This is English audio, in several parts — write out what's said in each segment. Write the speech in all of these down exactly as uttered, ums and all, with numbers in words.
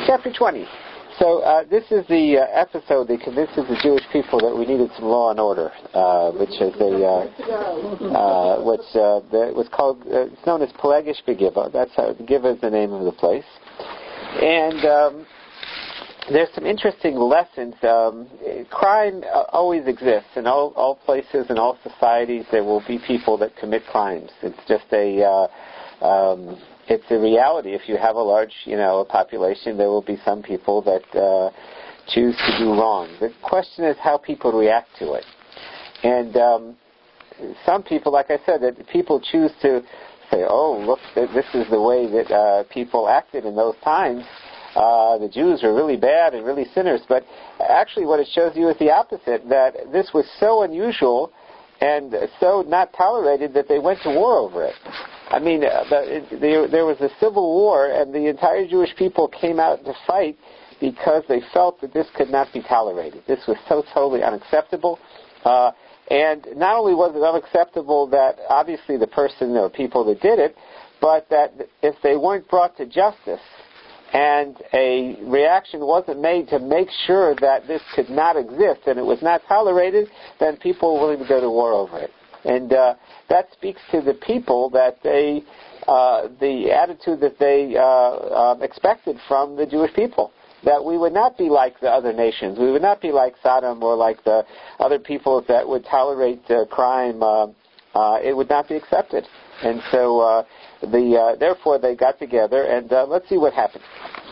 Chapter twenty. So uh, this is the uh, episode that convinces the Jewish people that we needed some law and order, uh, which is a uh, uh, which uh, the, was called. Uh, it's known as Pelagish Begiva. That's how Begiva is the name of the place. And um, there's some interesting lessons. Um, crime uh, always exists in all, all places, in all societies. There will be people that commit crimes. It's just a uh, um, It's a reality. If you have a large, you know, population, there will be some people that uh, choose to do wrong. The question is how people react to it. And um, some people, like I said, that people choose to say, "Oh, look, this is the way that uh, people acted in those times. Uh, the Jews were really bad and really sinners." But actually, what it shows you is the opposite. That this was so unusual and so not tolerated that they went to war over it. I mean, uh, the, it, there, there was a civil war, and the entire Jewish people came out to fight because they felt that this could not be tolerated. This was so totally unacceptable. Uh, and not only was it unacceptable that obviously the person or people that did it, but that if they weren't brought to justice and a reaction wasn't made to make sure that this could not exist and it was not tolerated, then people were willing to go to war over it. And uh, that speaks to the people that they, uh, the attitude that they uh, uh, expected from the Jewish people. That we would not be like the other nations. We would not be like Sodom or like the other peoples that would tolerate uh, crime. Uh, uh, it would not be accepted. And so, uh, the uh, therefore, they got together, and uh, let's see what happened.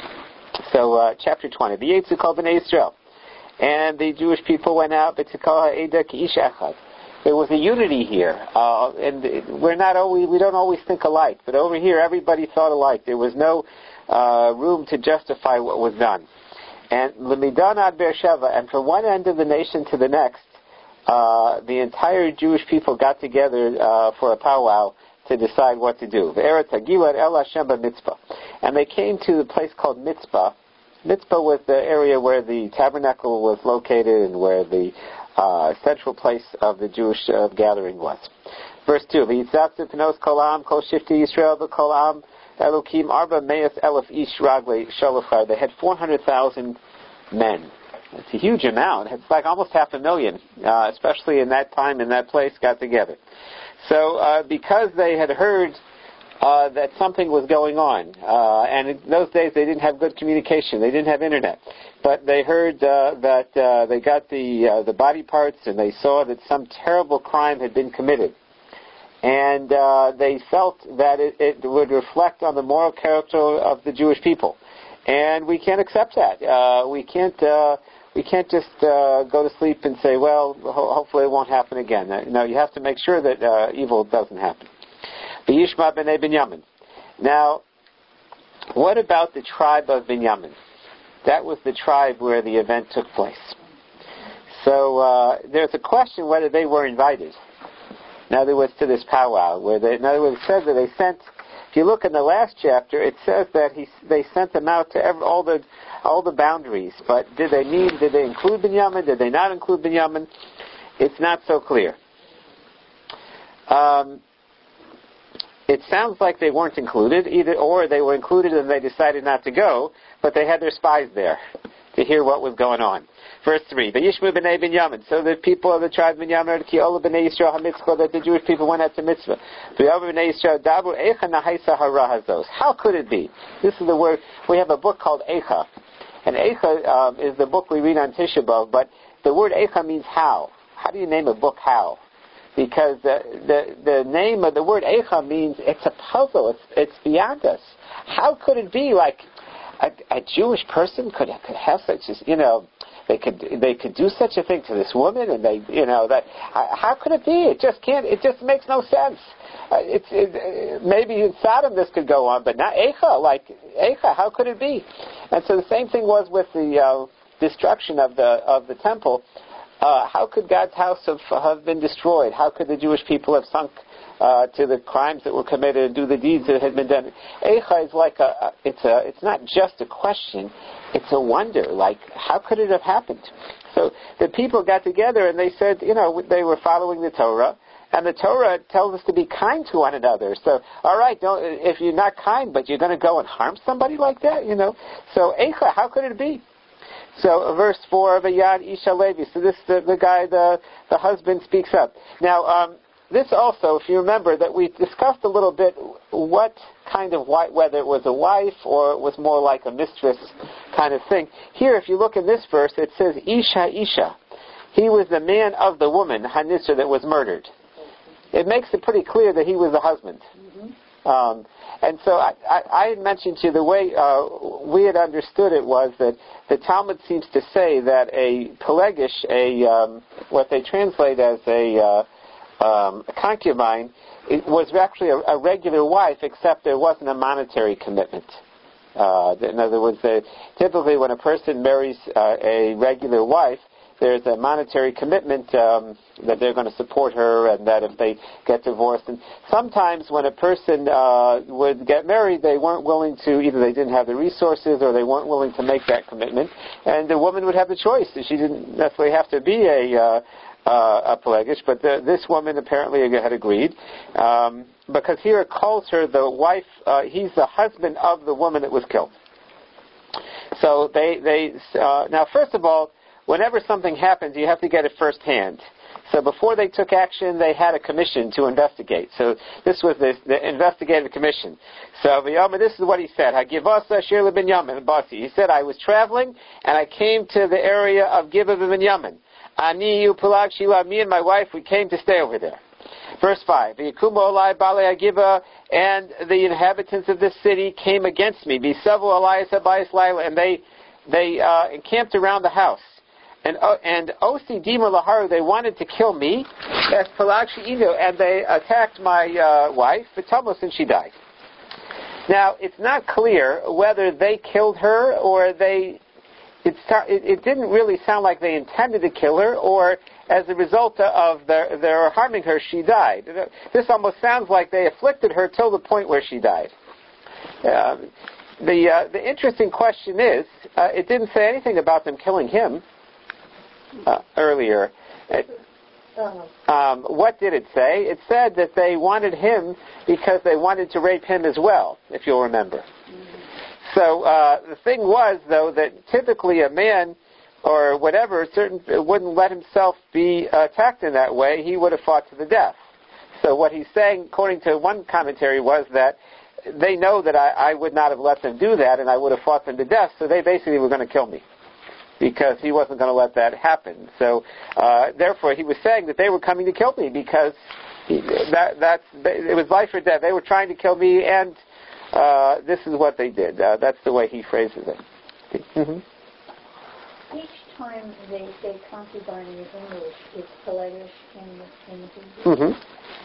So, uh, chapter twenty. The Yetzu Kol Bnei Yisrael. And the Jewish people went out, B'tzikol ha'eda ki'ish echad. There was a unity here, uh, and we're not always, we don't always think alike, but over here everybody thought alike. There was no uh, room to justify what was done. And L'midan ad Beersheva, and from one end of the nation to the next, uh, the entire Jewish people got together uh, for a powwow to decide what to do. V'eretz hagilad el Hashem b'mitzpah. And they came to the place called Mitzpah. Mitzpah was the area where the tabernacle was located and where the Uh, central place of the Jewish uh, gathering was. Verse two, V'yitzatzu pnos kol ha'am kol shifti Yisrael v'kol ha'am Elokim arba me'as elef ish ragle sholachar. They had four hundred thousand men. It's a huge amount. It's like almost half a million, uh, especially in that time, in that place, got together. So uh, because they had heard Uh, that something was going on. Uh, and in those days they didn't have good communication. They didn't have internet. But they heard uh, that uh, they got the uh, the body parts and they saw that some terrible crime had been committed. And uh, they felt that it, it would reflect on the moral character of the Jewish people. And we can't accept that. Uh, we can't uh, we can't just uh, go to sleep and say, well, ho- hopefully it won't happen again. Uh, no, you have to make sure that uh, evil doesn't happen. B'yishma b'nei Binyamin. Now, what about the tribe of Binyamin? That was the tribe where the event took place. So uh, there's a question whether they were invited. In other words, to this powwow, where they, in other words, it says that they sent. If you look in the last chapter, it says that he they sent them out to every, all the all the boundaries. But did they mean? Did they include Binyamin? Did they not include Binyamin? It's not so clear. Um, It sounds like they weren't included, either, or they were included and they decided not to go, but they had their spies there to hear what was going on. Verse three, V'yishmu b'nei Binyamin. So the people of the tribe of Binyamin heard ki ola b'nei Yisrael hamitzvah, that the Jewish people went out to mitzvah. V'yover b'nei Yisrael dabur eicha nahaisa hara hazos. How could it be? This is the word. We have a book called Eicha, and Eicha um, is the book we read on Tisha B'Av. But the word Eicha means how. How do you name a book how? Because the, the the name of the word Eicha means it's a puzzle. It's it's beyond us. How could it be like a, a Jewish person could could have such a, you know, they could they could do such a thing to this woman, and they, you know, that how could it be? It just can't. It just makes no sense. Uh, it's it, maybe in Sodom this could go on, but not Eicha. Like Eicha, how could it be? And so the same thing was with the uh, destruction of the of the temple. Uh, how could God's house have, have been destroyed? How could the Jewish people have sunk uh, to the crimes that were committed and do the deeds that had been done? Eicha is like a, a it's a it's not just a question, it's a wonder. Like, how could it have happened? So the people got together and they said, you know, they were following the Torah, And the Torah tells us to be kind to one another. So, all right, don't, if you're not kind, but you're going to go and harm somebody like that, you know. So, Eicha, how could it be? So, verse four, Vayad Isha Levi. So this, the, the guy, the, the husband speaks up. Now, um, this also, if you remember, that we discussed a little bit what kind of wife, whether it was a wife or it was more like a mistress kind of thing. Here, if you look in this verse, it says Isha Isha. He was the man of the woman, Hanisra, that was murdered. It makes it pretty clear that he was the husband. Mm-hmm. Um, and so I, I, I had mentioned to you the way uh, we had understood it was that the Talmud seems to say that a Pelegish, a um, what they translate as a uh, Um, a concubine, it was actually a, a regular wife, except there wasn't a monetary commitment. Uh, in other words, the, typically when a person marries uh, a regular wife, there's a monetary commitment um, that they're going to support her, and that if they get divorced, and sometimes when a person uh, would get married, they weren't willing to, either they didn't have the resources or they weren't willing to make that commitment, and the woman would have the choice. She didn't necessarily have to be a uh, Uh, a Pelegish, but the, this woman apparently had agreed, um, because here it calls her the wife, uh, he's the husband of the woman that was killed. So they, they uh, now first of all, whenever something happens, you have to get it firsthand. So before they took action, they had a commission to investigate. So this was the, the investigative commission. So V'yomer, this is what he said. Hagivasa Shir ben Yamin, Basi. He said, I was traveling, and I came to the area of Gibeah ben Yamin. Ani Upalag Shila, me and my wife, we came to stay over there. Verse five, V'yikumu olai balei Gibeah, and the inhabitants of this city came against me. Bisavu alayis habayis laila, and they they uh, encamped around the house. And uh, and Osi Dima Laharu, they wanted to kill me, as Palag She'idu, and they attacked my uh, wife, V'tomos, and she died. Now, it's not clear whether they killed her or they. It, it, it didn't really sound like they intended to kill her, or as a result of their, their harming her, she died. This almost sounds like they afflicted her till the point where she died. Uh, the uh, the interesting question is, uh, it didn't say anything about them killing him uh, earlier. It, um, what did it say? It said that they wanted him because they wanted to rape him as well, if you'll remember. So uh, the thing was, though, that typically a man or whatever certain wouldn't let himself be attacked in that way. He would have fought to the death. So what he's saying, according to one commentary, was that they know that I, I would not have let them do that, and I would have fought them to death. So they basically were going to kill me because he wasn't going to let that happen. So uh, therefore, he was saying that they were coming to kill me because he, that that's it was life or death. They were trying to kill me, and Uh, this is what they did. Uh, that's the way he phrases it. Mm-hmm. Each time they say concubine in English, it's Pelegish in the Hebrew. Mm-hmm.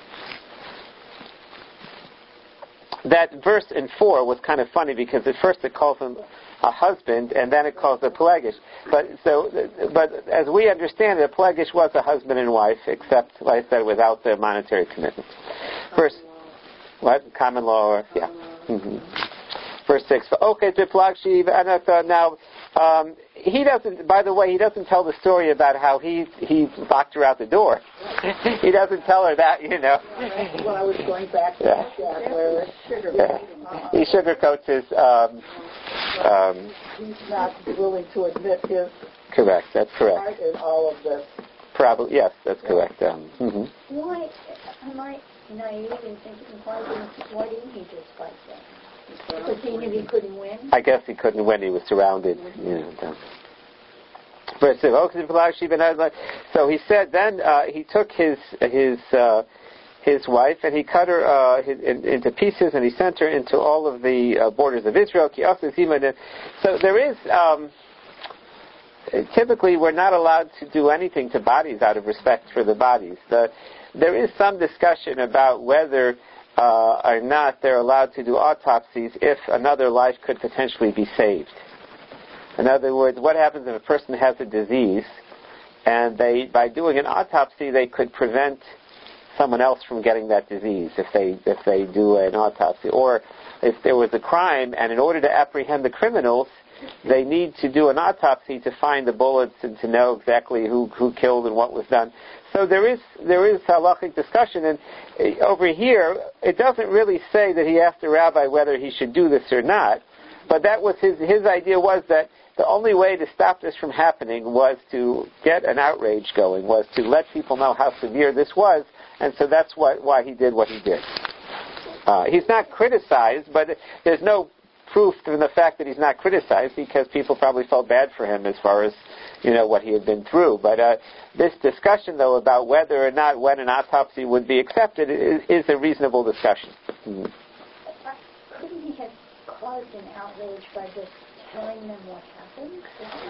That verse in four was kind of funny because at first it calls him a husband and then it calls a Pelegish. But so, but as we understand it, a Pelegish was a husband and wife, except, like I said, without the monetary commitment. Verse, what? Common law, or, yeah. Mm-hmm. Verse six. Okay, now um, he doesn't. By the way, he doesn't tell the story about how he he locked her out the door. He doesn't tell her that, you know. Yeah, well, I was going back to yeah. that where sugar. Yeah. He sugarcoats his. Um, um, he's not willing to admit his. Correct. That's correct. Part in all of this. Probably yes. That's correct. Um, mm-hmm. Why am I naive in thinking? Why didn't Why didn't he just fight that? Because he knew he couldn't win? I guess he couldn't win. He was surrounded. You know, Verse so he said then uh, he took his his uh, his wife and he cut her uh, his, in, into pieces and he sent her into all of the uh, borders of Israel. So there is um, typically we're not allowed to do anything to bodies out of respect for the bodies. The, there is some discussion about whether Uh, or not, they're allowed to do autopsies if another life could potentially be saved. In other words, what happens if a person has a disease, and they, by doing an autopsy, they could prevent someone else from getting that disease if they if they do an autopsy, or if there was a crime, and in order to apprehend the criminals, they need to do an autopsy to find the bullets and to know exactly who, who killed and what was done. So there is there is halachic discussion, and uh, over here it doesn't really say that he asked the rabbi whether he should do this or not, but that was his his idea was that the only way to stop this from happening was to get an outrage going, was to let people know how severe this was, and so that's what, why he did what he did. Uh, he's not criticized, but there's no proof from the fact that he's not criticized because people probably felt bad for him as far as, you know, what he had been through. But uh, this discussion, though, about whether or not when an autopsy would be accepted is, is a reasonable discussion. Mm-hmm. Couldn't he have caused an outrage by just telling them what happened?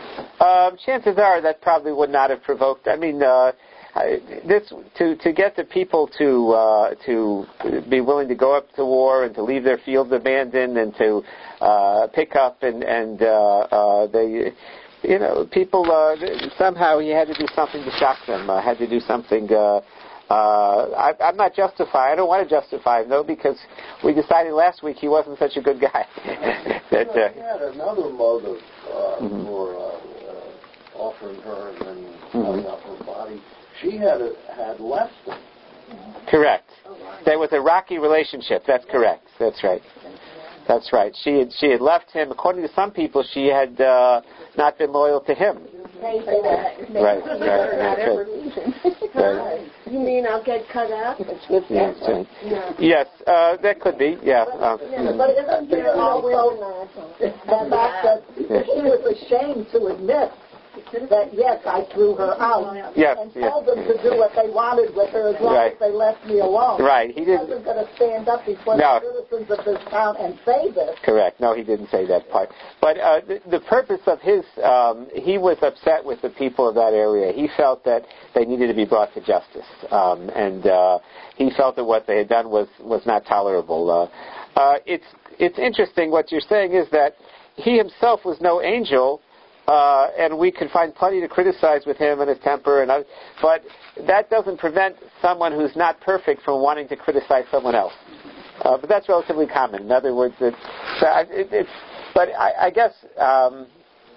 Um, chances are that probably would not have provoked. I mean, uh, this to to get the people to uh, to be willing to go up to war and to leave their fields abandoned and to uh, pick up and and uh, uh, they. You know, people, uh, somehow he had to do something to shock them, uh, had to do something, uh, uh, I, I'm not justifying, I don't want to justify him, though, because we decided last week he wasn't such a good guy. that, uh, he had another motive uh, mm-hmm. for uh, uh, offering her and then cutting mm-hmm. up her body. She had a, had left him. Correct. There was a rocky relationship, that's correct, that's right. That's right. She had she had left him. According to some people, she had uh, not been loyal to him. They say that. Right, right, right. right. You mean I'll get cut out? Yes, right. yeah. yes uh, that could be. Yeah. Uh, but isn't there also the fact that she was ashamed to admit that, yes, I threw her out yes, and yes. told them to do what they wanted with her as long right. as they left me alone. Right. He, he didn't, wasn't going to stand up before no. the citizens of this town and say this. Correct. No, he didn't say that part. But uh, the, the purpose of his, um, he was upset with the people of that area. He felt that they needed to be brought to justice. Um, and uh, he felt that what they had done was, was not tolerable. Uh, uh, it's, it's interesting. What you're saying is that he himself was no angel, Uh, and we can find plenty to criticize with him and his temper, and other, but that doesn't prevent someone who's not perfect from wanting to criticize someone else. Uh, but that's relatively common. In other words, it's, it, it's but I, I guess um,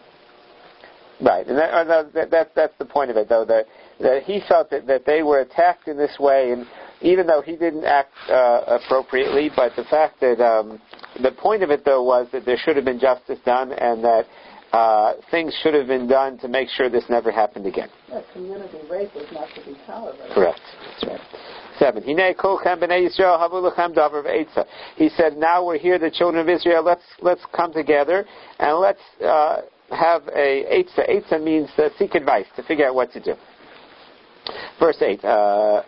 right, and that, uh, that, that that's the point of it, though. That that he felt that, that they were attacked in this way, and even though he didn't act uh, appropriately, but the fact that um, the point of it, though, was that there should have been justice done, and that. Uh, things should have been done to make sure this never happened again. Yeah, community rape is not to be tolerated. Correct. That's right. Seven. He said, now we're here, the children of Israel, let's let's come together and let's uh, have a eitzah. Eitzah means uh, seek advice, to figure out what to do. Verse eight. Uh,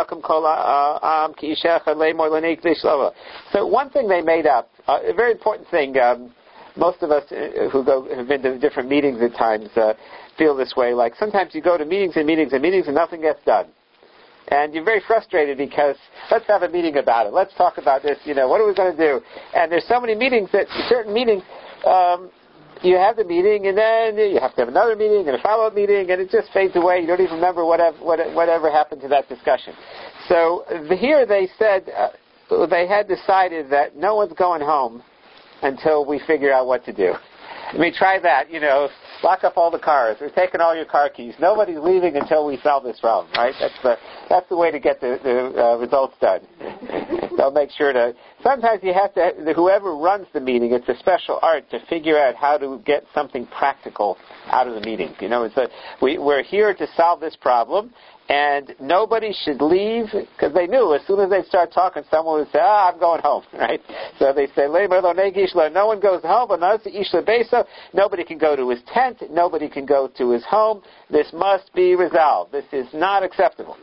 so one thing they made up, uh, a very important thing, um, most of us who go have been to different meetings at times uh, feel this way. Like sometimes you go to meetings and meetings and meetings and nothing gets done, and you're very frustrated because let's have a meeting about it. Let's talk about this. You know, what are we going to do? And there's so many meetings that certain meetings um, you have the meeting and then you have to have another meeting and a follow-up meeting, and it just fades away. You don't even remember whatever whatever happened to that discussion. So the, here they said uh, they had decided that no one's going home until we figure out what to do. I mean, try that, you know, lock up all the cars. We're taking all your car keys. Nobody's leaving until we solve this problem, right? That's the that's the way to get the, the uh, results done. They'll make sure to, sometimes you have to, whoever runs the meeting, it's a special art to figure out how to get something practical out of the meeting. You know, it's a, we, we're here to solve this problem, and nobody should leave, because they knew as soon as they start talking, someone would say, ah, I'm going home, right? So they say, no one goes home, but nobody can go to his tent, nobody can go to his home. This must be resolved. This is not acceptable.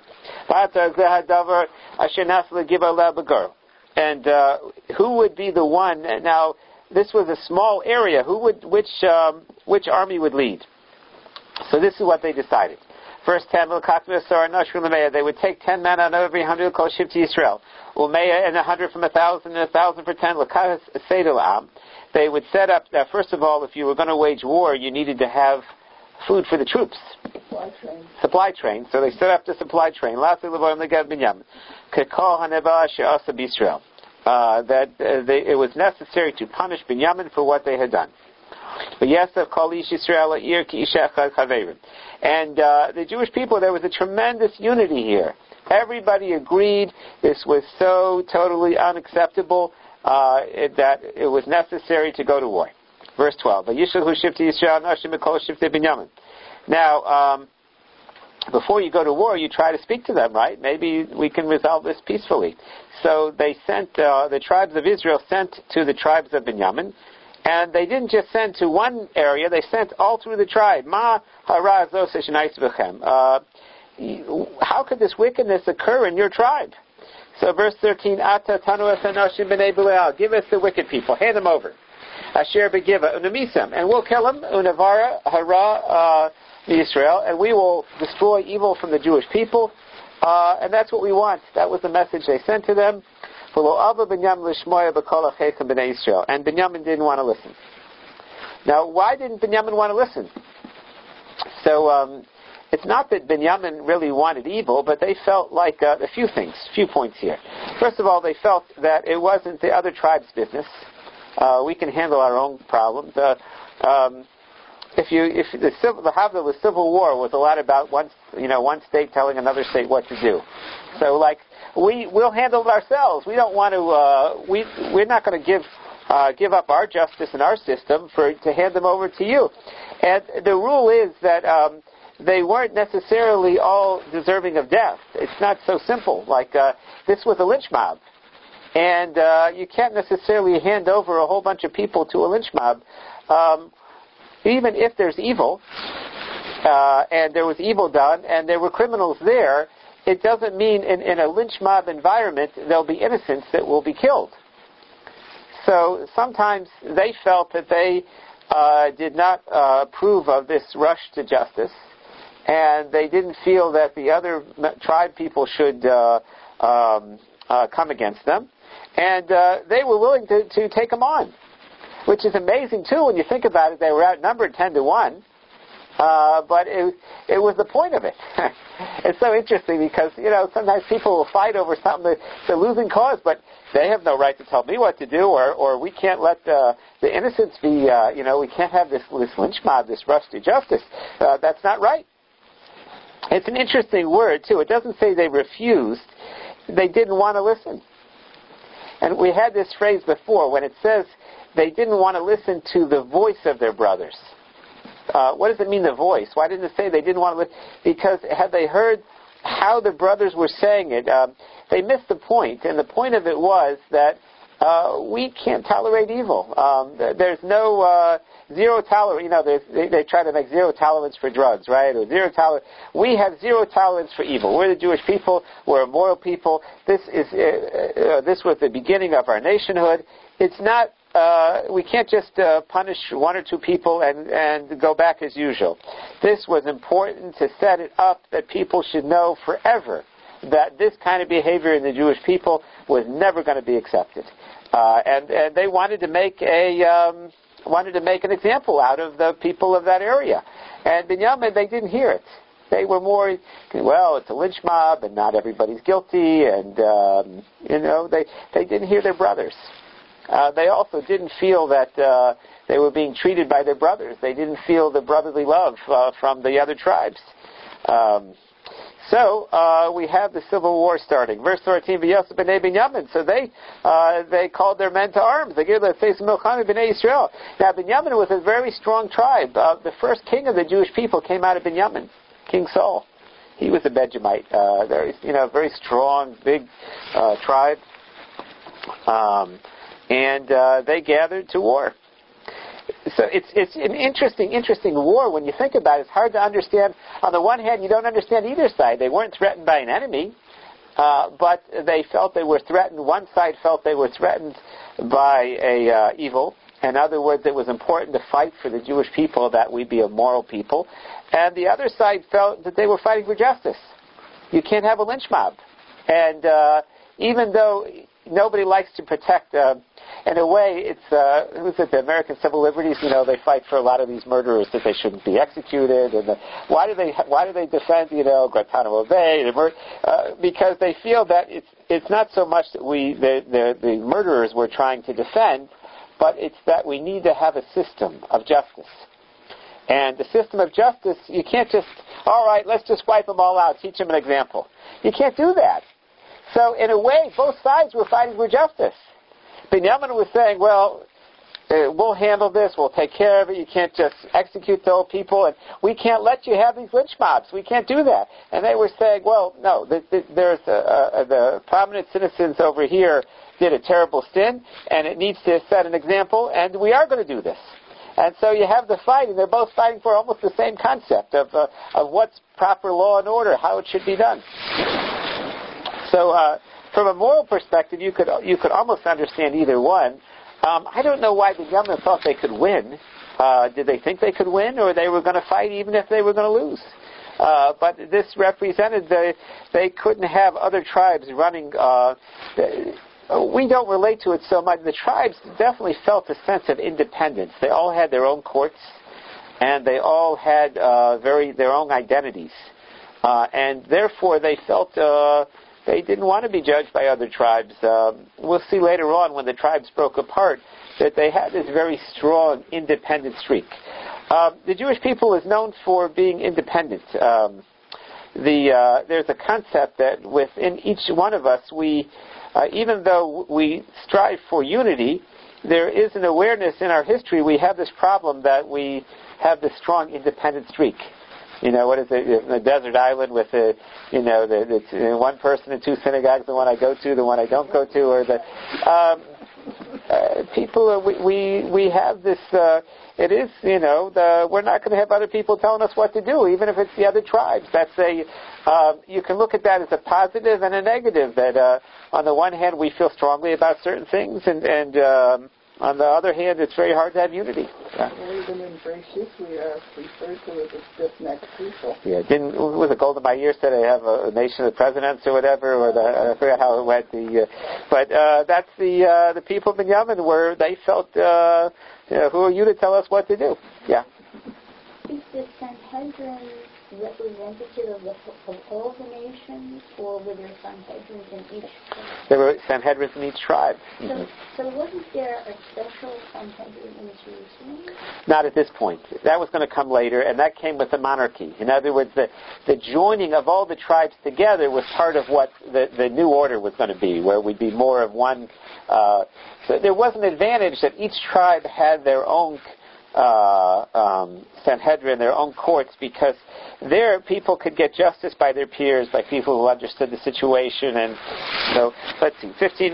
And uh, who would be the one, now, this was a small area, who would, which, um, which army would lead? So this is what they decided. First ten, they would take ten men out of every hundred, called Shivti Yisrael. Umeya and a hundred from a thousand, and a thousand for ten, they would set up, uh, first of all, if you were going to wage war, you needed to have food for the troops. Supply train. Supply train. So they set up the supply train. Uh, that uh, they, it was necessary to punish Binyamin for what they had done. And uh, the Jewish people, there was a tremendous unity here. Everybody agreed this was so totally unacceptable uh, it, that it was necessary to go to war. Verse twelve. Now, um, before you go to war, you try to speak to them, right? Maybe we can resolve this peacefully. So they sent, uh, the tribes of Israel sent to the tribes of Binyamin, and they didn't just send to one area, they sent all through the tribe. Ma hara zos eshnais v'chem. Uh, how could this wickedness occur in your tribe? So verse thirteen, Ata tanu es hanoshim b'nei Belial. Give us the wicked people, hand them over. Asher begiva unamisam, and we'll kill them. Unavara hara Israel, and we will destroy evil from the Jewish people. Uh, and that's what we want. That was the message they sent to them. And Binyamin didn't want to listen. Now, why didn't Binyamin want to listen? So, um, it's not that Binyamin really wanted evil, but they felt like uh, a few things, a few points here. First of all, they felt that it wasn't the other tribe's business. Uh, we can handle our own problems. Uh, um, If you, if the civil, the Havdalah, the Civil War was a lot about one, you know, one state telling another state what to do. So, like, we we'll handle it ourselves. We don't want to. Uh, we we're not going to give uh, give up our justice and our system for to hand them over to you. And the rule is that um, they weren't necessarily all deserving of death. It's not so simple. Like uh, this was a lynch mob, and uh, you can't necessarily hand over a whole bunch of people to a lynch mob. Um, Even if there's evil, uh, and there was evil done, and there were criminals there, it doesn't mean in, in a lynch mob environment there'll be innocents that will be killed. So sometimes they felt that they uh, did not uh, approve of this rush to justice, and they didn't feel that the other tribe people should uh, um, uh, come against them, and uh, they were willing to, to take them on. Which is amazing, too, when you think about it. They were outnumbered ten to one, uh, but it, it was the point of it. It's so interesting because, you know, sometimes people will fight over something that it's a losing cause, but they have no right to tell me what to do, or, or we can't let uh, the innocents be, uh, you know, we can't have this, this lynch mob, this rush to justice. Uh, that's not right. It's an interesting word, too. It doesn't say they refused. They didn't want to listen. And we had this phrase before, when it says they didn't want to listen to the voice of their brothers. Uh, what does it mean, the voice? Why didn't it say they didn't want to listen? Because had they heard how the brothers were saying it, um, they missed the point. And the point of it was that uh, we can't tolerate evil. Um, there's no uh, zero tolerance. You know, they, they try to make zero tolerance for drugs, right? Or zero tolerance. We have zero tolerance for evil. We're the Jewish people. We're a moral people. This is uh, uh, this was the beginning of our nationhood. It's not. Uh, we can't just uh, punish one or two people and, and go back as usual. This was important to set it up that people should know forever that this kind of behavior in the Jewish people was never going to be accepted. Uh, and, and they wanted to make a um, wanted to make an example out of the people of that area. And Binyamin, they didn't hear it. They were more, well, it's a lynch mob, and not everybody's guilty, and um, you know, they they didn't hear their brothers. Uh, they also didn't feel that uh, they were being treated by their brothers. They didn't feel the brotherly love uh, from the other tribes. Um, so uh, we have the civil war starting. Verse thirteen, V'yosef b'nei Binyamin. So they uh, they called their men to arms. They gave the face of Milchama b'nei Yisrael. Now Binyamin was a very strong tribe. Uh, the first king of the Jewish people came out of Binyamin, King Saul. He was a Benjamite. Uh, very, you know, very strong, big uh, tribe. Um, And uh, they gathered to war. So it's it's an interesting, interesting war when you think about it. It's hard to understand. On the one hand, you don't understand either side. They weren't threatened by an enemy, uh, but they felt they were threatened. One side felt they were threatened by a uh, evil. In other words, it was important to fight for the Jewish people, that we be a moral people. And the other side felt that they were fighting for justice. You can't have a lynch mob. And uh, even though nobody likes to protect... Uh, In a way, it's uh, who's it? The American Civil Liberties. You know, they fight for a lot of these murderers that they shouldn't be executed. And the, why do they why do they defend? You know, Guantanamo Bay? The mur- uh, because they feel that it's it's not so much that we the, the the murderers we're trying to defend, but it's that we need to have a system of justice. And the system of justice, you can't just, all right, let's just wipe them all out, teach them an example. You can't do that. So in a way, both sides were fighting for justice. Binyamin was saying, well, uh, we'll handle this, we'll take care of it, you can't just execute the whole people, and we can't let you have these lynch mobs, we can't do that. And they were saying, well, no, the, the, there's a, a, the prominent citizens over here did a terrible sin, and it needs to set an example, and we are going to do this. And so you have the fight, and they're both fighting for almost the same concept of uh, of what's proper law and order, how it should be done. So, uh, from a moral perspective, you could you could almost understand either one. Um, I don't know why the Binyamin thought they could win. Uh, did they think they could win, or they were going to fight even if they were going to lose? Uh, but this represented the, they couldn't have other tribes running. Uh, the, we don't relate to it so much. The tribes definitely felt a sense of independence. They all had their own courts, and they all had uh, very their own identities, uh, and therefore they felt. Uh, They didn't want to be judged by other tribes. Um, we'll see later on when the tribes broke apart that they had this very strong independent streak. Um, the Jewish people is known for being independent. Um, the uh, there's a concept that within each one of us, we, uh, even though we strive for unity, there is an awareness in our history. We have this problem that we have this strong independent streak. You know, what is it, the desert island with the, you know, the, the one person and two synagogues, the one I go to, the one I don't go to, or the, um, uh, people, uh, we, we, we have this, uh, it is, you know, the, we're not going to have other people telling us what to do, even if it's the other tribes. That's a, uh, you can look at that as a positive and a negative, that, uh, on the one hand, we feel strongly about certain things, and, and, um, on the other hand, it's very hard to have unity. Yeah. Well, even in Breshit, we are referred to as a stiff-necked people. Yeah, didn't was it Golda Meir said they have a, a nation of presidents or whatever, or the, I forgot how it went. The, uh, but uh, that's the uh, the people of Binyamin where they felt, uh, you know, who are you to tell us what to do? Yeah. Is the Sanhedrin representative of, the, of all the nations, or were there Sanhedrins in each tribe? There were Sanhedrins in each tribe. So, Mm-hmm. so wasn't there a special Sanhedrin in Jerusalem? Not at this point. That was going to come later, and that came with the monarchy. In other words, the, the joining of all the tribes together was part of what the, the new order was going to be, where we'd be more of one. Uh, so there was an advantage that each tribe had their own Uh, um, Sanhedrin, their own courts, because there people could get justice by their peers, by people who understood the situation. And so, let's see, fifteen.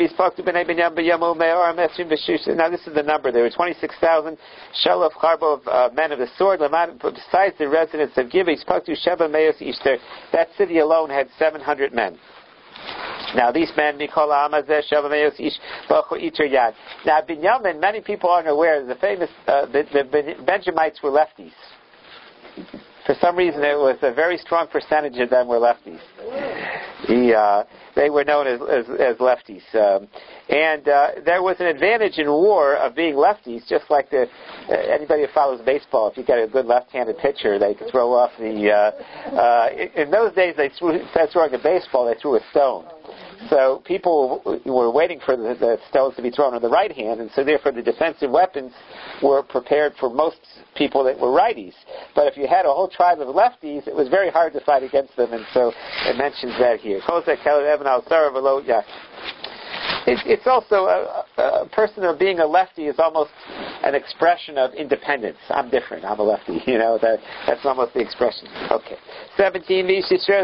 Now this is the number. There were twenty-six thousand Shalaf Charbo of uh, men of the sword. Besides the residents of Gibeah, that city alone had seven hundred men. Now these men, Mikol Amazeh, Shavameyos Ish, Bacho Iter Yad. Now Binyamin, many people aren't aware, the famous, uh, the, the Benjamites were lefties. For some reason, it was a very strong percentage of them were lefties. He, uh, they were known as, as, as lefties. Um, and uh, there was an advantage in war of being lefties, just like the uh, anybody who follows baseball. If you get a good left-handed pitcher, they can throw off the... Uh, uh, in those days, they threw, instead of throwing a baseball, they threw a stone. So people were waiting for the, the stones to be thrown on the right hand, and so therefore the defensive weapons were prepared for most people that were righties. But if you had a whole tribe of lefties, it was very hard to fight against them, and so it mentions that here. It's, it's also a, a person of being a lefty is almost an expression of independence. I'm different. I'm a lefty. You know, that that's almost the expression. Okay. seventeen, and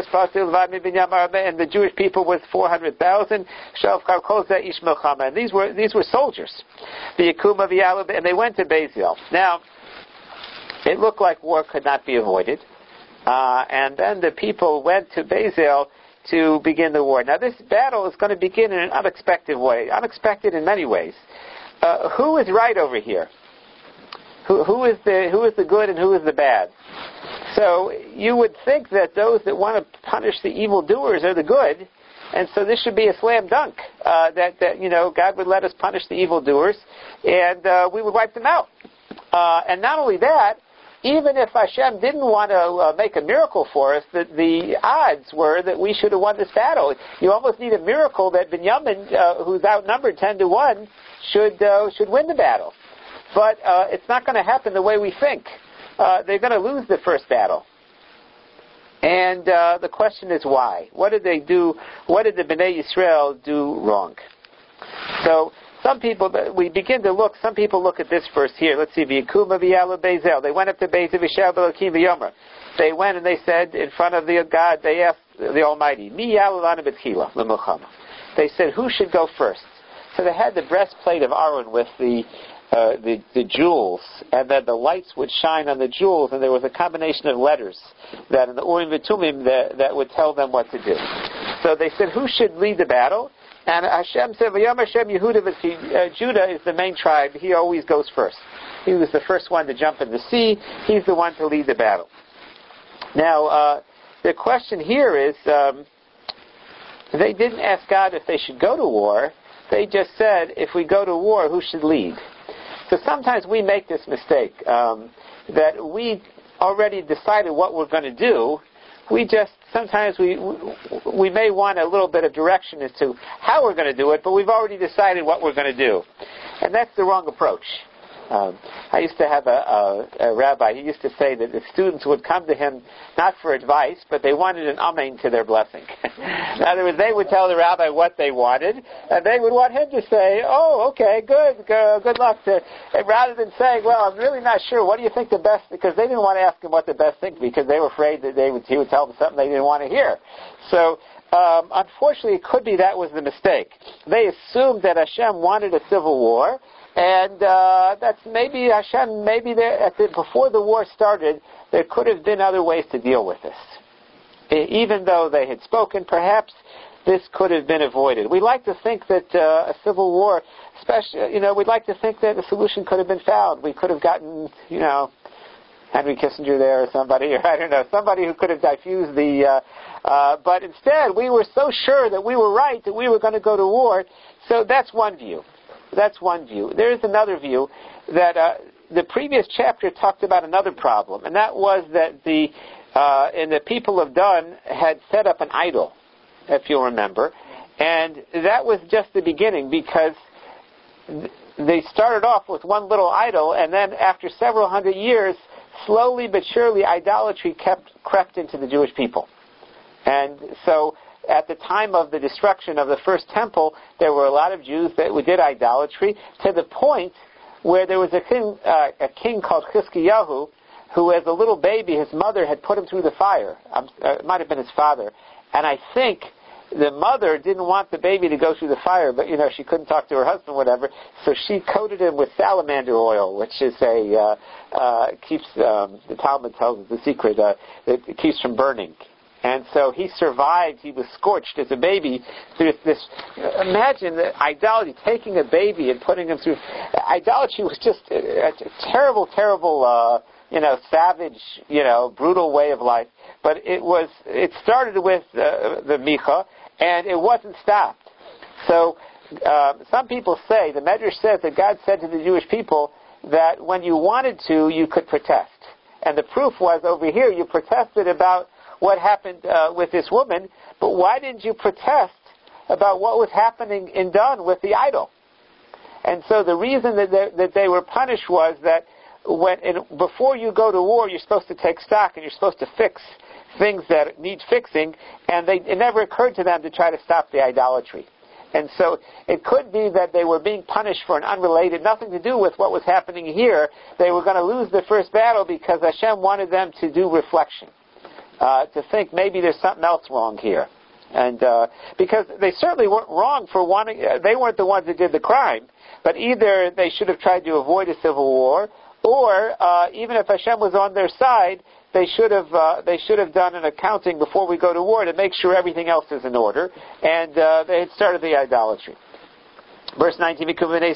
the Jewish people was four hundred thousand. And these were these were soldiers. The Yakuma, and they went to Beziel. Now, it looked like war could not be avoided. Uh, and then the people went to Beziel to begin the war. Now, this battle is going to begin in an unexpected way, unexpected in many ways. Uh, who is right over here? Who, who is the who is the good and who is the bad? So you would think that those that want to punish the evildoers are the good, and so this should be a slam dunk. Uh, that that you know God would let us punish the evildoers, and uh, we would wipe them out. Uh, and not only that, even if Hashem didn't want to uh, make a miracle for us, the, the odds were that we should have won this battle. You almost need a miracle that Binyamin, uh, who's outnumbered ten to one, should uh, should win the battle. But uh, it's not going to happen the way we think. Uh, they're going to lose the first battle. And uh, the question is why? What did they do? What did the Bnei Yisrael do wrong? So some people, we begin to look, some people look at this verse here. Let's see, V'yikuma v'yalu Bezel. They went up to Bezel v'shal b'lokim v'yomer. They went and they said in front of the God, they asked the Almighty, Mi yalu lanu b'tchila l'milchama. They said, who should go first? So they had the breastplate of Aaron with the Uh, the, the jewels, and then the lights would shine on the jewels, and there was a combination of letters that in the Urim V'Tumim that, that would tell them what to do. So they said, who should lead the battle? And Hashem said, V'yom Hashem Yehuda uh, Judah is the main tribe. He always goes first. He was the first one to jump in the sea. He's the one to lead the battle. Now, uh, the question here is, um, they didn't ask God if they should go to war. They just said, if we go to war, who should lead? So sometimes we make this mistake, um, that we already decided what we're going to do. We just, sometimes we we may want a little bit of direction as to how we're going to do it, but we've already decided what we're going to do. And that's the wrong approach. Um, I used to have a, a, a rabbi, he used to say that the students would come to him not for advice, but they wanted an amen to their blessing. In other words, they would tell the rabbi what they wanted, and they would want him to say, oh, okay, good, good, good luck. To, and rather than saying, well, I'm really not sure, what do you think the best, because they didn't want to ask him what the best thing, because they were afraid that they would, he would tell them something they didn't want to hear. So, um, unfortunately, it could be that was the mistake. They assumed that Hashem wanted a civil war, and uh, that's maybe Hashem, maybe there, at the, before the war started, there could have been other ways to deal with this. Even though they had spoken, perhaps this could have been avoided. We like to think that uh, a civil war, especially, you know, we'd like to think that a solution could have been found. We could have gotten, you know, Henry Kissinger there or somebody, or I don't know, somebody who could have diffused the, uh, uh, but instead we were so sure that we were right, that we were going to go to war. So that's one view. That's one view. There is another view that uh, the previous chapter talked about another problem, and that was that the uh, and the people of Dan had set up an idol, if you'll remember, and that was just the beginning, because th- they started off with one little idol, and then after several hundred years, slowly but surely, idolatry kept crept into the Jewish people, and so. At the time of the destruction of the first temple, there were a lot of Jews that did idolatry, to the point where there was a king, uh, a king called Chizkiyahu, who as a little baby, his mother had put him through the fire. Um, uh, it might have been his father. And I think the mother didn't want the baby to go through the fire, but, you know, she couldn't talk to her husband, whatever, so she coated him with salamander oil, which is a, uh, uh, keeps, um, the Talmud tells us the secret, uh, it keeps from burning. And so he survived. He was scorched as a baby through this. Imagine the idolatry, taking a baby and putting him through. Idolatry was just a, a terrible, terrible, uh, you know, savage, you know, brutal way of life. But it was. It started with uh, the Micha, and it wasn't stopped. So uh, some people say, the Medrash says that God said to the Jewish people that when you wanted to, you could protest. And the proof was over here. You protested about what happened uh, with this woman, but why didn't you protest about what was happening in Dan with the idol? And so the reason that they, that they were punished was that when in, before you go to war, you're supposed to take stock and you're supposed to fix things that need fixing, and they, it never occurred to them to try to stop the idolatry. And so it could be that they were being punished for an unrelated, nothing to do with what was happening here. They were going to lose the first battle because Hashem wanted them to do reflection. Uh, to think maybe there's something else wrong here. And uh, because they certainly weren't wrong for wanting, uh, they weren't the ones that did the crime, but either they should have tried to avoid a civil war, or uh, even if Hashem was on their side, they should have uh, they should have done an accounting before we go to war to make sure everything else is in order, and uh, they had started the idolatry. Verse nineteen,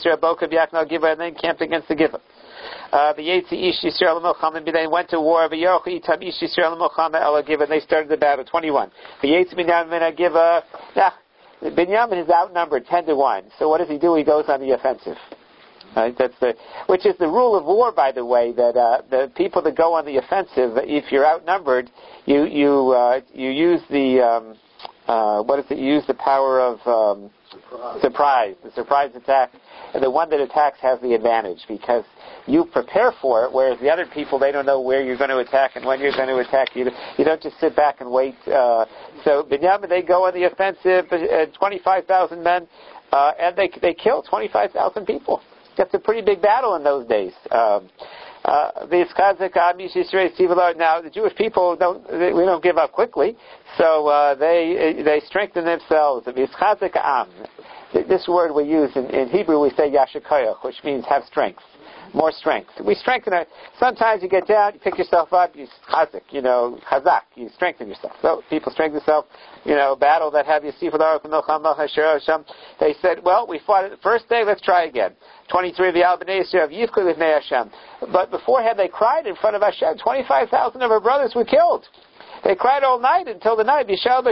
and then camped against the Gibeah. Uh, the Yetzi Ish Yisrael L'Milchama, they went to war. V'Yerochu Itam Ish Yisrael L'Milchama Ela Gibeah, and they started the battle. Twenty-one. The Yetzi Binyamin Gibeah. Now, Binyamin is outnumbered ten to one. So what does he do? He goes on the offensive. Right? That's the, which is the rule of war, by the way, that uh, the people that go on the offensive, if you're outnumbered, you you uh, you use the um, uh, what is it? You use the power of um, surprise. surprise, the surprise attack, and the one that attacks has the advantage because you prepare for it, whereas the other people, they don't know where you're going to attack and when you're going to attack. You you don't just sit back and wait. Uh, so Binyamin, they go on the offensive, uh, twenty-five thousand men, uh, and they they kill twenty-five thousand people. That's a pretty big battle in those days. Um, uh, now the Jewish people don't we don't give up quickly, so uh, they they strengthen themselves. This word we use in, in Hebrew, we say yashikoyach, which means have strength, more strength. We strengthen it. Sometimes you get down, you pick yourself up, you chazik, you know, chazak, you strengthen yourself. So people strengthen themselves. You know, battle that have you see for the they said, well, we fought it the first day, let's try again. twenty-three of the Bnei Yisrael Yivku Lifnei Hashem. But beforehand they cried in front of Hashem. twenty-five thousand of our brothers were killed. They cried all night until the night.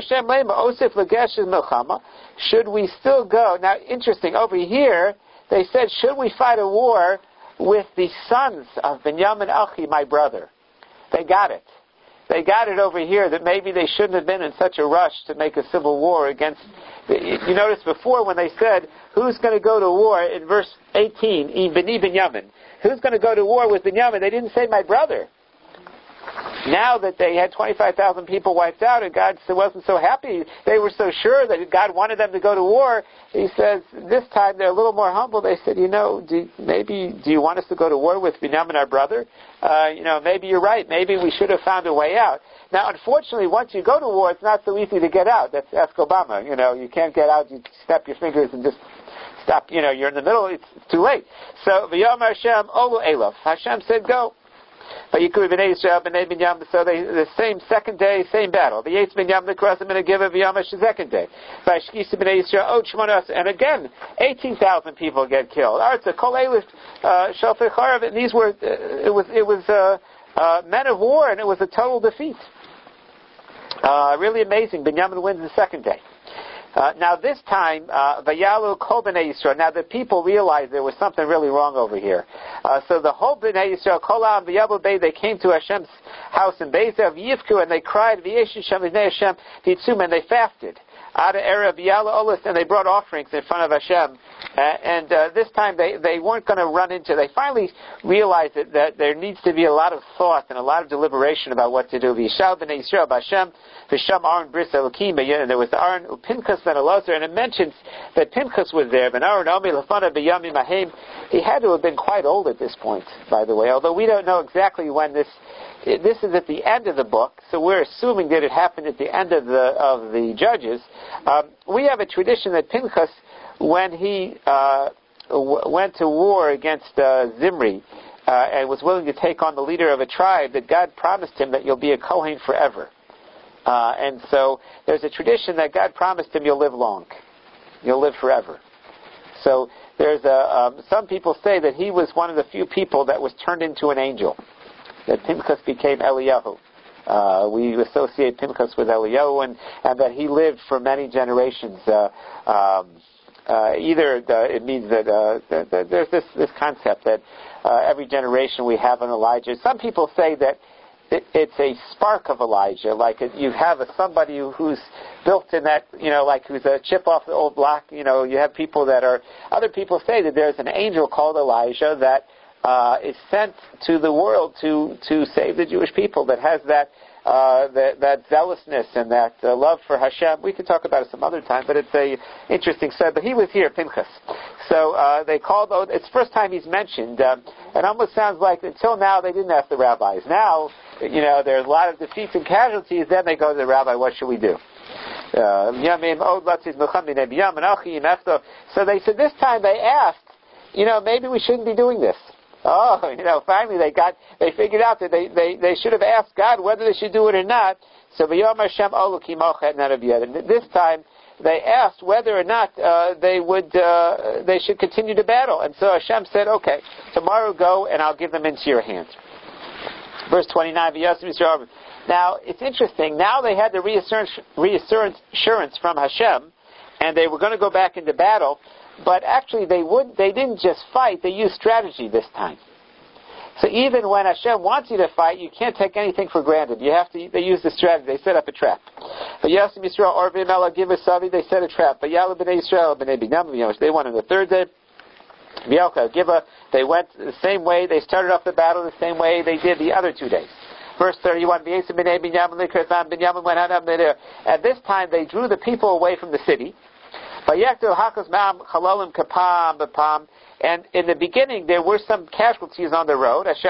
Should we still go? Now, interesting, over here, they said, should we fight a war with the sons of Binyamin Achi, my brother? They got it. They got it over here that maybe they shouldn't have been in such a rush to make a civil war against... You notice before when they said, who's going to go to war, in verse eighteen, B'ni Binyamin, who's going to go to war with Binyamin? They didn't say my brother. Now that they had twenty-five thousand people wiped out and God wasn't so happy, they were so sure that God wanted them to go to war, he says, this time they're a little more humble. They said, you know, do, maybe, do you want us to go to war with Binyamin, our brother? Uh, you know, maybe you're right. Maybe we should have found a way out. Now, unfortunately, once you go to war, it's not so easy to get out. That's Ask Obama. You know, you can't get out, you snap your fingers and just stop. You know, you're in the middle, it's, it's too late. So, V'yom Hashem, Olu Elof. Hashem said, go. So they, the same second day, same battle. The Yates Binyamin the Krasim and a giver V'yamash the second day. And again, eighteen thousand people get killed. Arza Kol Eilif Shofet Charav, and these were it was it was uh, uh, men of war, and it was a total defeat. Uh, really amazing. Binyamin wins the second day. Uh, now this time, Vayalu Kol Bnei Yisrael. Now the people realized there was something really wrong over here. Uh, so the whole Bnei Yisrael, Kol Ha'am V'Yavu Bey, they came to Hashem's house in Bezev Yivku, and they cried V'yesh Hashem V'nei Hashem Titzum, and they fasted. Ada Era V'Yalu Olis, and they brought offerings in front of Hashem. Uh, and uh, this time they, they weren't going to run into. They finally realized that, that there needs to be a lot of thought and a lot of deliberation about what to do. V'Yishal Bnei Yisrael B'Hashem V'Sham Aaron Bris Elokim, and there was Aaron Pinchas ben Elazar, and it mentions that Pinchas was there. Ben Aaron Omi Lefana B'Yamim Mahim. He had to have been quite old at this point, by the way. Although we don't know exactly when this. This is at the end of the book, so we're assuming that it happened at the end of the of the Judges. Um, we have a tradition that Pinchas, when he uh, w- went to war against uh, Zimri uh, and was willing to take on the leader of a tribe, that God promised him that you'll be a Kohen forever. Uh, and so there's a tradition that God promised him you'll live long, you'll live forever. So there's a um, some people say that he was one of the few people that was turned into an angel. That Pinchas became Eliyahu. Uh, we associate Pinchas with Eliyahu, and, and that he lived for many generations. Uh, um, uh, either the, it means that, uh, that, that there's this, this concept that uh, every generation we have an Elijah. Some people say that it, it's a spark of Elijah, like it, you have a, somebody who's built in that, you know, like who's a chip off the old block. You know, you have people that are. Other people say that there's an angel called Elijah that. Uh, is sent to the world to, to save the Jewish people, that has that uh, that, that zealousness and that uh, love for Hashem. We could talk about it some other time, but it's a interesting set. But he was here, Pinchas. So uh, they called. Oh, it's the first time he's mentioned. Um, it almost sounds like until now they didn't ask the rabbis. Now, you know, there's a lot of defeats and casualties. Then they go to the rabbi. What should we do? Uh, so they said this time they asked. You know, maybe we shouldn't be doing this. Oh, you know, finally they got, they figured out that they, they, they should have asked God whether they should do it or not. So, V'yom Hashem Olu Ki Mochet Narav. And this time, they asked whether or not uh, they would, uh, they should continue to battle. And so Hashem said, okay, tomorrow go and I'll give them into your hands. Verse twenty-nine, now, it's interesting, now they had the reassurance, reassurance from Hashem, and they were going to go back into battle. but actually they would they didn't just fight, they used strategy this time. So even when Hashem wants you to fight, you can't take anything for granted. You have to. They use the strategy. They set up a trap. But Yasim Yisrael Orvim Ela Give Savi. They set a trap. But Yala Bnei Yisrael Bnei Binyamin. They went on the third day. V'Yalka Giva. They went the same way. They started off the battle the same way they did the other two days. Verse thirty-one. V'Yesem Bnei Binyamin Likratan Binyamin went out up there. At this time, they drew the people away from the city. V'Yektu Hakas Ma'am Chalalim Kapam B'Pam. And in the beginning, there were some casualties on the road. And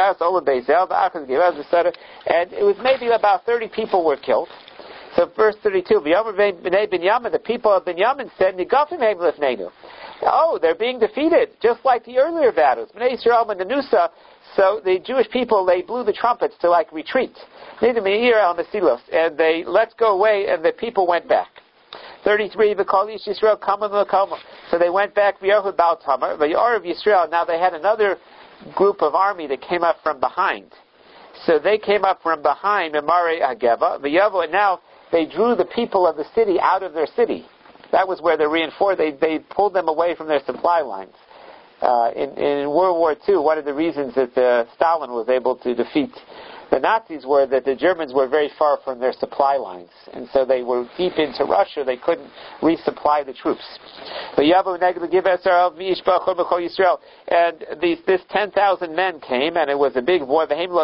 it was maybe about thirty people were killed. So verse thirty-two, the people of Binyamin said, oh, they're being defeated, just like the earlier battles. So the Jewish people, they blew the trumpets to like retreat. And they let's go away, and the people went back. thirty-three, the Kol Ish Yisrael Kama V'Kama. So they went back, V'Yohud Baal Tamar, V'Yor of Yisrael. Now they had another group of army that came up from behind. So they came up from behind, Memare Ageva, V'Yovo, and now they drew the people of the city out of their city. That was where they reinforced, they, they pulled them away from their supply lines. Uh, in, in World War Two, one of the reasons that uh, Stalin was able to defeat the Nazis were that the Germans were very far from their supply lines, and so they were deep into Russia. They couldn't resupply the troops. And these, this ten thousand men came, and it was a big war.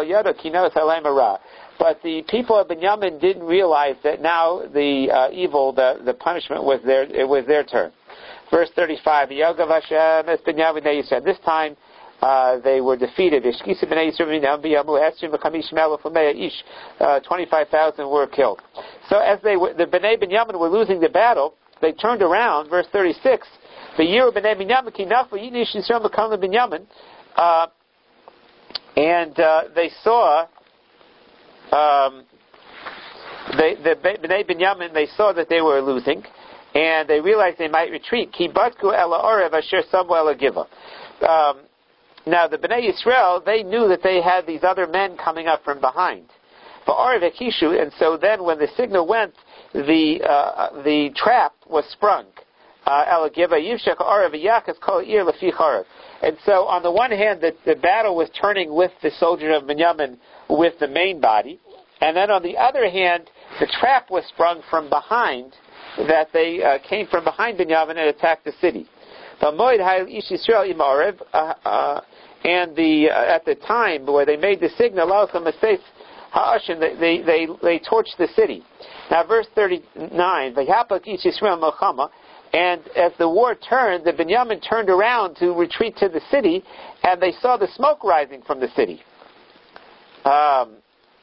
But the people of Binyamin didn't realize that now the uh, evil, the, the punishment was their, it was their turn. Verse thirty-five, this time Uh, they were defeated. Uh, twenty-five thousand were killed. So as they were, the Bnei Binyamin were losing the battle, they turned around, verse thirty-six, the year of Bnei Binyamin, uh, and uh, they saw, um, they, the Bnei Binyamin, they saw that they were losing, and they realized they might retreat. Um, Now, the Bnei Yisrael, they knew that they had these other men coming up from behind. And so then when the signal went, the uh, the trap was sprung. Uh, and so on the one hand, the, the battle was turning with the soldiers of Binyamin with the main body. And then on the other hand, the trap was sprung from behind, that they uh, came from behind Binyamin and attacked the city. Uh, uh, and the uh, at the time where they made the signal, they they they, they torched the city. Now, verse thirty-nine, and as the war turned, the Binyamin turned around to retreat to the city, and they saw the smoke rising from the city. Um,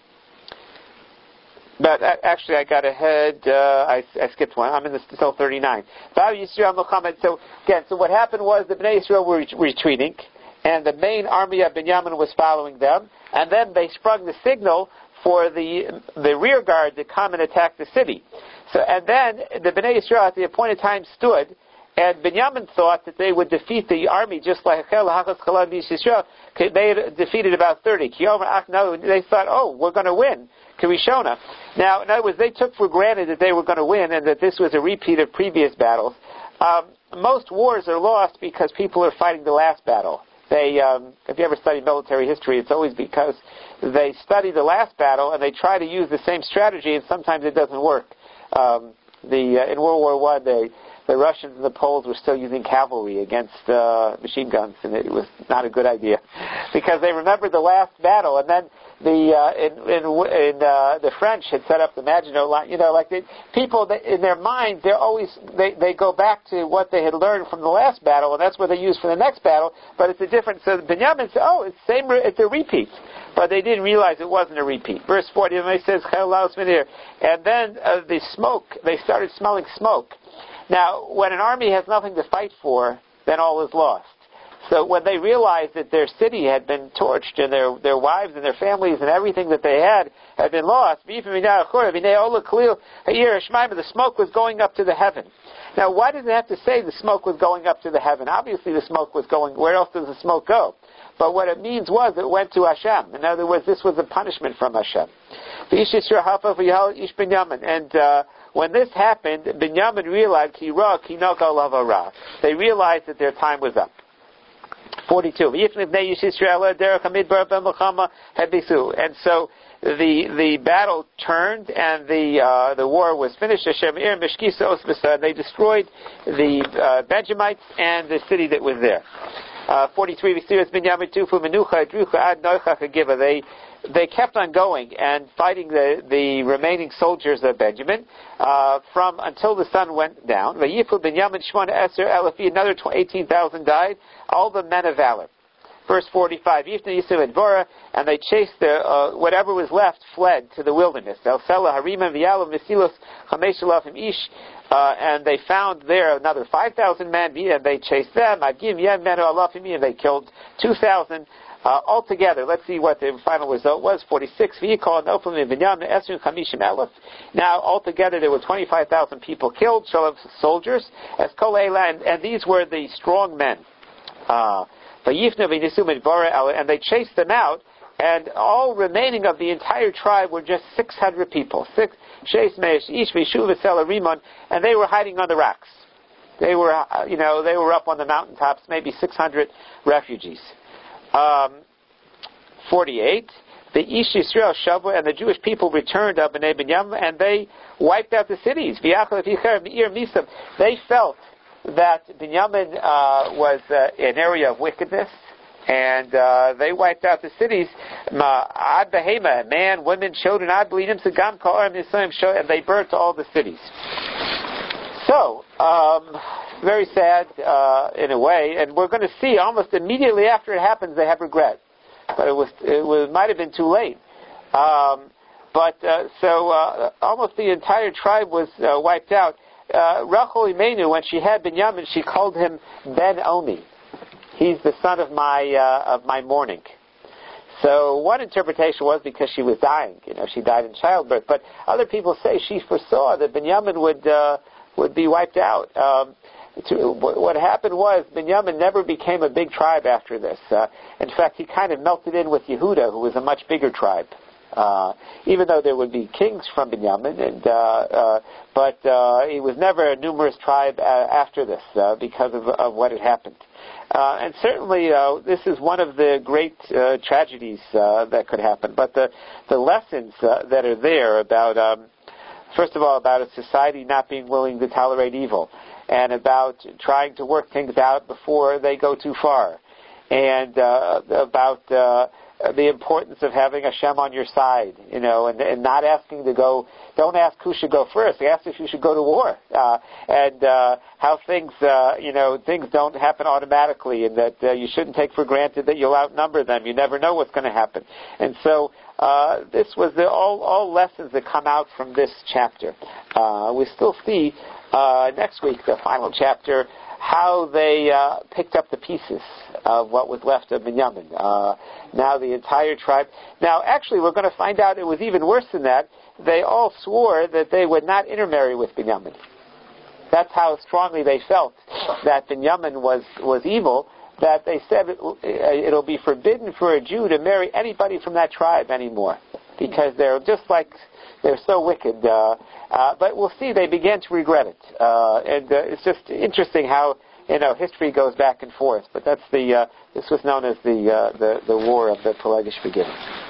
But uh, actually, I got ahead. Uh, I, I skipped one. I'm in the still thirty-nine. So again, so what happened was the Bnei Yisrael were retreating, and the main army of Binyamin was following them. And then they sprung the signal for the the rear guard to come and attack the city. So and then the Bnei Yisrael at the appointed time stood, and Binyamin thought that they would defeat the army just like they had defeated about thirty. They thought, oh, we're going to win. Kirishona. Now, in other words, they took for granted that they were going to win and that this was a repeat of previous battles. Um, most wars are lost because people are fighting the last battle. They, um, if you ever study military history, it's always because they study the last battle and they try to use the same strategy, and sometimes it doesn't work. Um, the uh, in World War One, they the Russians and the Poles were still using cavalry against uh, machine guns, and it was not a good idea because they remembered the last battle, and then the uh, in in, in uh, the French had set up the Maginot Line. You know, like they, people they, in their minds, they're always they, they go back to what they had learned from the last battle, and that's what they use for the next battle. But it's a different. So Binyamin said, "Oh, it's same. It's a repeat," but they didn't realize it wasn't a repeat. Verse forty, it says, and then uh, the smoke. They started smelling smoke. Now, when an army has nothing to fight for, then all is lost. So when they realized that their city had been torched and their, their wives and their families and everything that they had had been lost, the smoke was going up to the heaven. Now, why does it have to say the smoke was going up to the heaven? Obviously, the smoke was going. Where else does the smoke go? But what it means was it went to Hashem. In other words, this was a punishment from Hashem. And uh, when this happened, Binyamin realized they realized that their time was up. forty-two. And so the the battle turned and the uh, the war was finished. They destroyed the uh, Benjamites and the city that was there. Uh, forty-three. They they kept on going and fighting the, the remaining soldiers of Benjamin uh, from until the sun went down. Another eighteen thousand died, all the men of valor. Verse forty-five, and they chased the, uh, whatever was left fled to the wilderness. Uh, and they found there another five thousand men, and they chased them, and they killed two thousand uh, altogether. Let's see what the final result was. forty-six, now altogether there were twenty-five thousand people killed, soldiers, as and, and these were the strong men. Uh, and they chased them out, and all remaining of the entire tribe were just six hundred people. Six, and they were hiding on the rocks. They were, you know, they were up on the mountaintops, maybe six hundred refugees. Um, forty-eight, the Ish Yisrael Shavua, and the Jewish people returned up in Binyamin, and they wiped out the cities. They felt that Binyamin uh, was uh, an area of wickedness, and uh, they wiped out the cities. Ad behema, man, women, children, ad bleedim segam ka'arim yisrael, and they burnt all the cities. So, um, very sad uh, in a way, and we're going to see almost immediately after it happens they have regret, but it was it was might have been too late. Um, but uh, so uh, almost the entire tribe was uh, wiped out. Uh, Rachel Imenu, when she had Binyamin, she called him Ben Omi. He's the son of my uh, of my mourning. So one interpretation was because she was dying. You know, she died in childbirth. But other people say she foresaw that Binyamin would uh, would be wiped out. Um, to, what happened was Binyamin never became a big tribe after this. Uh, in fact, he kind of melted in with Yehuda, who was a much bigger tribe. Uh, even though there would be kings from Binyamin, and uh, uh, but uh, it was never a numerous tribe uh, after this uh, because of, of what had happened. Uh, and certainly, uh, this is one of the great uh, tragedies uh, that could happen. But the the lessons uh, that are there about, um, first of all, about a society not being willing to tolerate evil, and about trying to work things out before they go too far, and uh, about uh, the importance of having Hashem on your side, you know, and, and not asking to go, don't ask who should go first, ask if you should go to war, uh, and uh, how things, uh, you know, things don't happen automatically, and that uh, you shouldn't take for granted that you'll outnumber them. You never know what's going to happen. And so uh, this was the, all, all lessons that come out from this chapter. Uh, we still see uh, next week, the final chapter, how they uh, picked up the pieces of what was left of Binyamin. Uh, now the entire tribe. Now, actually, we're going to find out it was even worse than that. They all swore that they would not intermarry with Binyamin. That's how strongly they felt that Binyamin was, was evil, that they said it, it'll be forbidden for a Jew to marry anybody from that tribe anymore, because they're just like, they're so wicked. Uh, uh, but we'll see, they began to regret it. Uh, and uh, it's just interesting how, you know, history goes back and forth. But that's the, uh, this was known as the, uh, the, the War of the Pelagish Beginning.